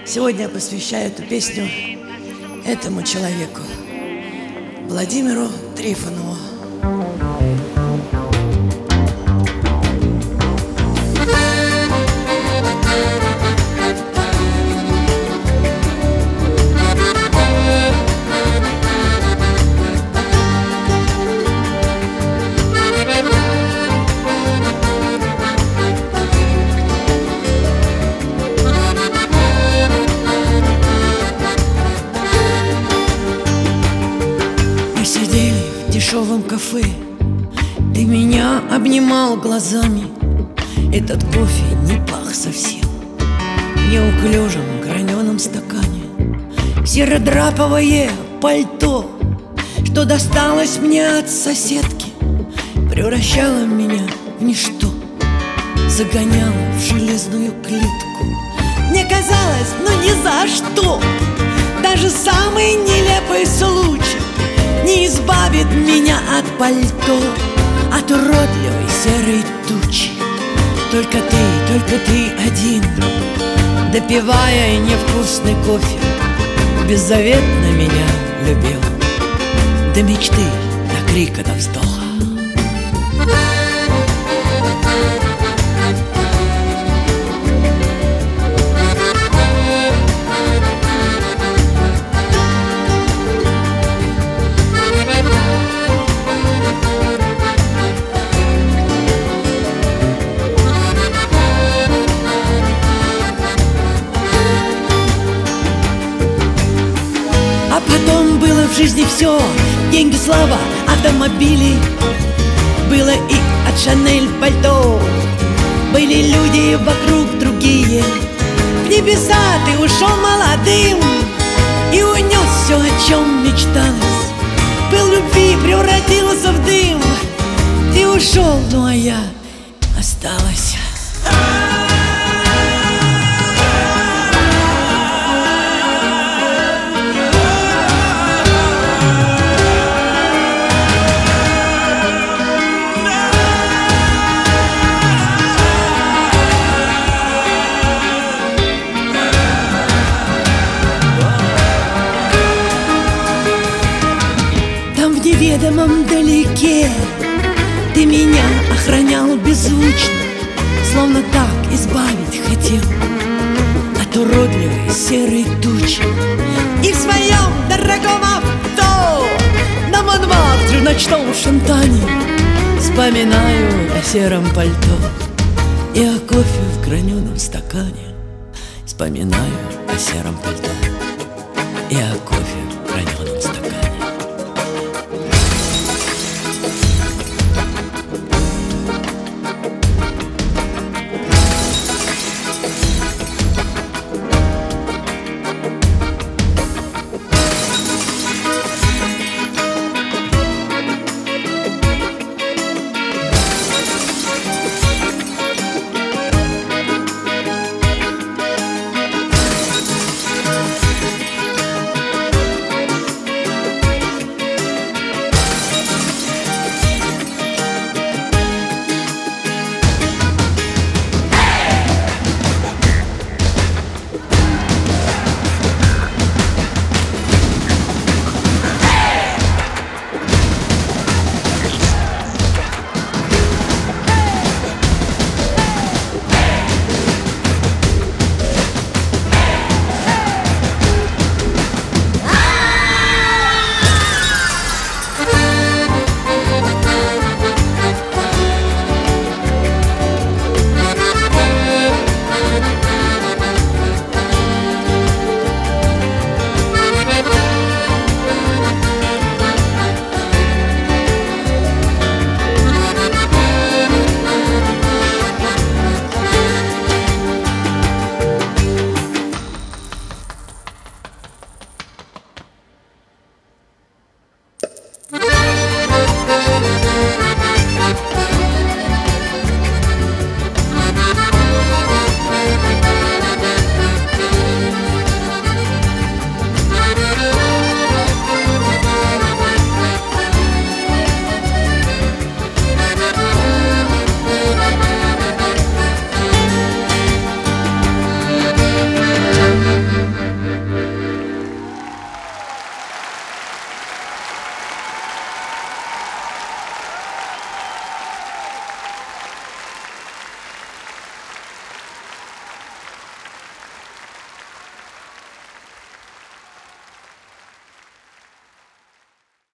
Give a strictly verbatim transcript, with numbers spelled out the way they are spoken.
Сегодня я посвящаю эту песню этому человеку, Владимиру Трифонову. В дешевом кафе ты меня обнимал глазами. Этот кофе не пах совсем в неуклюжем граненом стакане. Серодраповое пальто, что досталось мне от соседки, превращало меня в ничто, загоняло в железную клетку. Мне казалось, ну ни за что, даже самый нелепый случай не избавит меня от пальто, от уродливой серой тучи. Только ты, только ты один, допивая невкусный кофе, беззаветно меня любил, до мечты, до крика, до вздоха. А потом было в жизни все: деньги, слава, автомобили. Было и от Шанель пальто. Были люди вокруг другие. В небеса ты ушел молодым и унес все, о чем мечталось. Пыл любви превратился в дым. Ты ушел, ну а я осталась. В неведомом далеке ты меня охранял беззвучно, словно так избавить хотел от уродливой серой тучи. И в своем дорогом авто на Монмартре в ночном Шантане вспоминаю о сером пальто и о кофе в граненом стакане. Вспоминаю о сером пальто и о кофе в граненом стакане.